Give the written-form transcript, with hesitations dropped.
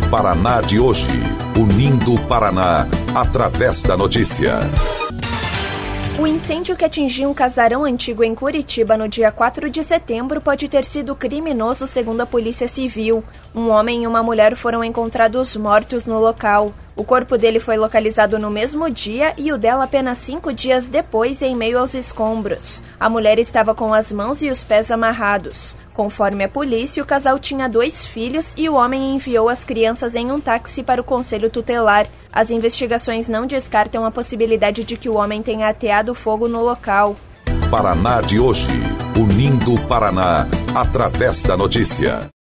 Paraná de hoje, unindo o Paraná através da notícia. O incêndio que atingiu um casarão antigo em Curitiba no dia 4 de setembro pode ter sido criminoso, segundo a Polícia Civil. Um homem e uma mulher foram encontrados mortos no local. O corpo dele foi localizado no mesmo dia e o dela apenas 5 dias depois, em meio aos escombros. A mulher estava com as mãos e os pés amarrados. Conforme a polícia, o casal tinha 2 filhos e o homem enviou as crianças em um táxi para o conselho tutelar. As investigações não descartam a possibilidade de que o homem tenha ateado fogo no local. Paraná de hoje, unindo o Paraná através da notícia.